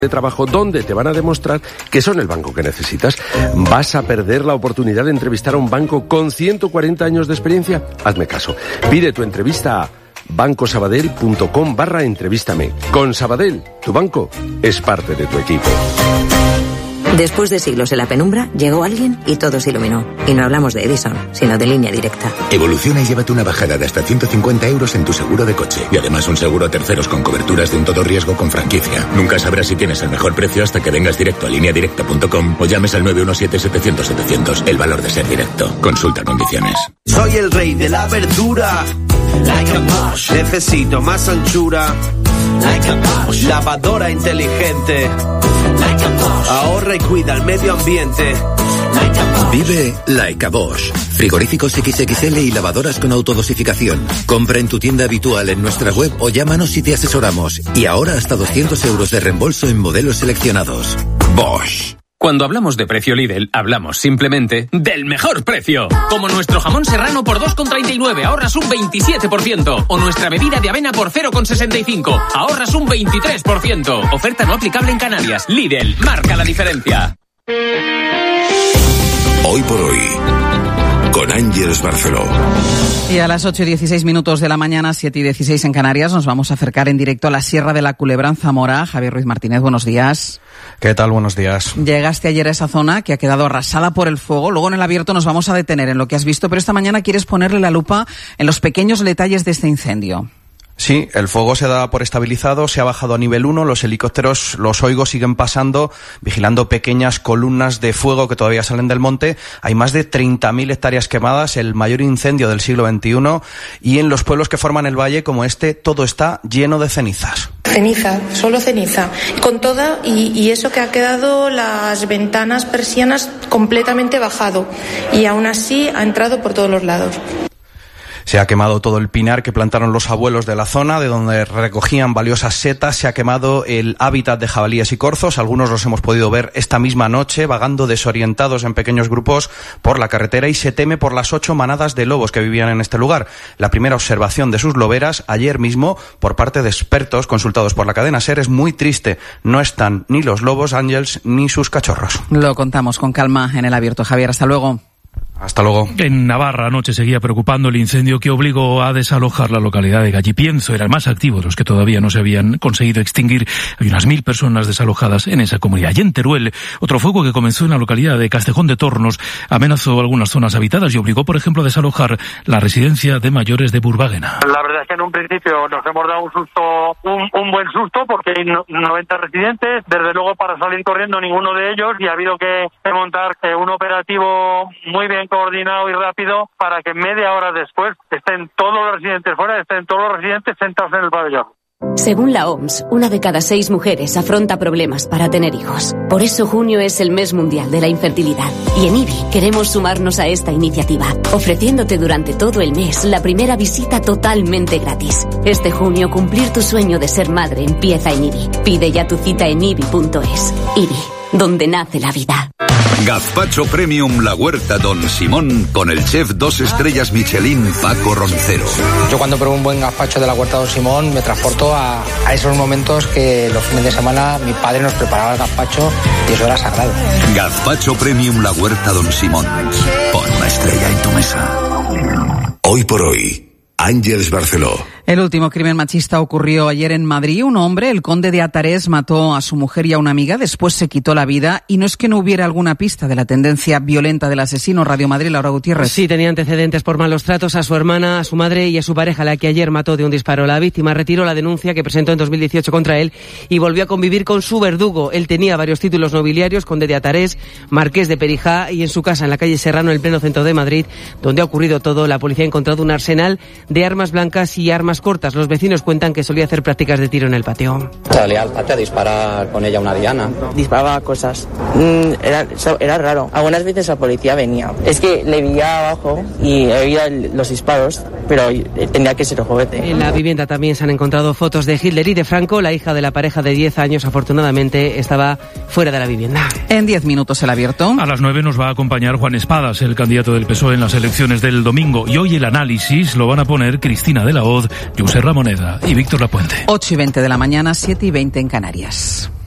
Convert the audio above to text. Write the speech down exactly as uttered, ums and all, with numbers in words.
de trabajo donde te van a demostrar que son el banco que necesitas. ¿Vas a perder la oportunidad de entrevistar a un banco con ciento cuarenta años de experiencia? Hazme caso. Pide tu entrevista a bancosabadell.com barra entrevístame. Con Sabadell, tu banco es parte de tu equipo. Después de siglos en la penumbra, llegó alguien y todo se iluminó. Y no hablamos de Edison, sino de Línea Directa. Evoluciona y llévate una bajada de hasta ciento cincuenta euros en tu seguro de coche. Y además un seguro a terceros con coberturas de un todo riesgo con franquicia. Nunca sabrás si tienes el mejor precio hasta que vengas directo a línea directa punto com o llames al nueve uno siete setecientos setecientos. El valor de ser directo. Consulta condiciones. Soy el rey de la verdura. Like a Bosch. Necesito más anchura. Like a Bosch. Lavadora inteligente. Like a Bosch. Ahorra y cuida el medio ambiente. Like a Bosch. Vive Like a Bosch. Frigoríficos equis equis ele y lavadoras con autodosificación. Compra en tu tienda habitual en nuestra web o llámanos y te asesoramos. Y ahora hasta doscientos euros de reembolso en modelos seleccionados. Bosch. Cuando hablamos de precio Lidl, hablamos simplemente del mejor precio. Como nuestro jamón serrano por dos con treinta y nueve, ahorras un veintisiete por ciento. O nuestra bebida de avena por cero con sesenta y cinco, ahorras un veintitrés por ciento. Oferta no aplicable en Canarias. Lidl, marca la diferencia. Hoy por hoy, con Ángeles Barceló. Y a las ocho y dieciséis minutos de la mañana, siete y dieciséis en Canarias, nos vamos a acercar en directo a la Sierra de la Culebra, en Zamora. Javier Ruiz Martínez, buenos días. ¿Qué tal? Buenos días. Llegaste ayer a esa zona que ha quedado arrasada por el fuego. Luego en el abierto nos vamos a detener en lo que has visto, pero esta mañana quieres ponerle la lupa en los pequeños detalles de este incendio. Sí, el fuego se da por estabilizado, se ha bajado a nivel uno, los helicópteros, los oigo, siguen pasando, vigilando pequeñas columnas de fuego que todavía salen del monte. Hay más de treinta mil hectáreas quemadas, el mayor incendio del siglo veintiuno, y en los pueblos que forman el valle, como este, todo está lleno de cenizas. Ceniza, solo ceniza, con toda, y, y eso que ha quedado las ventanas, persianas completamente bajado, y aún así ha entrado por todos los lados. Se ha quemado todo el pinar que plantaron los abuelos de la zona, de donde recogían valiosas setas. Se ha quemado el hábitat de jabalíes y corzos. Algunos los hemos podido ver esta misma noche, vagando desorientados en pequeños grupos por la carretera, y se teme por las ocho manadas de lobos que vivían en este lugar. La primera observación de sus loberas ayer mismo, por parte de expertos consultados por la cadena SER, es muy triste. No están ni los lobos, Ángels, ni sus cachorros. Lo contamos con calma en el abierto. Javier, hasta luego. Hasta luego. En Navarra anoche seguía preocupando el incendio que obligó a desalojar la localidad de Gallipienzo. Era el más activo de los que todavía no se habían conseguido extinguir. Hay unas mil personas desalojadas en esa comunidad. Y en Teruel, otro fuego que comenzó en la localidad de Castejón de Tornos amenazó algunas zonas habitadas y obligó, por ejemplo, a desalojar la residencia de mayores de Burbaguena. La verdad es que en un principio nos hemos dado un susto, un, un buen susto, porque hay noventa residentes. Desde luego, para salir corriendo ninguno de ellos, y ha habido que montar un operativo muy bien coordinado y rápido para que media hora después estén todos los residentes fuera, estén todos los residentes sentados en el pabellón. Según la O M S, una de cada seis mujeres afronta problemas para tener hijos. Por eso junio es el mes mundial de la infertilidad. Y en I B I queremos sumarnos a esta iniciativa, ofreciéndote durante todo el mes la primera visita totalmente gratis. Este junio, cumplir tu sueño de ser madre empieza en I B I. Pide ya tu cita en I B I punto es. I B I, donde nace la vida. Gazpacho Premium La Huerta Don Simón con el chef dos estrellas Michelin Paco Roncero. Yo cuando pruebo un buen gazpacho de La Huerta Don Simón me transporto a, a esos momentos que los fines de semana mi padre nos preparaba el gazpacho y eso era sagrado. Gazpacho Premium La Huerta Don Simón. Pon una estrella en tu mesa. Hoy por hoy, Ángeles Barceló. El último crimen machista ocurrió ayer en Madrid. Un hombre, el conde de Atarés, mató a su mujer y a una amiga, después se quitó la vida, y no es que no hubiera alguna pista de la tendencia violenta del asesino. Radio Madrid, Laura Gutiérrez. Sí, tenía antecedentes por malos tratos a su hermana, a su madre y a su pareja, la que ayer mató de un disparo. La víctima retiró la denuncia que presentó en dos mil dieciocho contra él y volvió a convivir con su verdugo. Él tenía varios títulos nobiliarios, conde de Atarés, marqués de Perijá, y en su casa en la calle Serrano, en el pleno centro de Madrid, donde ha ocurrido todo, la policía ha encontrado un arsenal de armas blancas y armas cortas. Los vecinos cuentan que solía hacer prácticas de tiro en el patio. Salía al patio a disparar con ella una diana. Disparaba cosas. Mm, era, era raro. Algunas veces la policía venía. Es que le veía abajo y oía los disparos, pero tenía que ser el juguete. En la vivienda también se han encontrado fotos de Hitler y de Franco. La hija de la pareja de diez años, afortunadamente, estaba fuera de la vivienda. En diez minutos el abierto. A las nueve nos va a acompañar Juan Espadas, el candidato del P S O E en las elecciones del domingo. Y hoy el análisis lo van a poner Cristina de la Hoz, José Ramoneda y Víctor Lapuente. ocho y veinte de la mañana, siete y veinte en Canarias.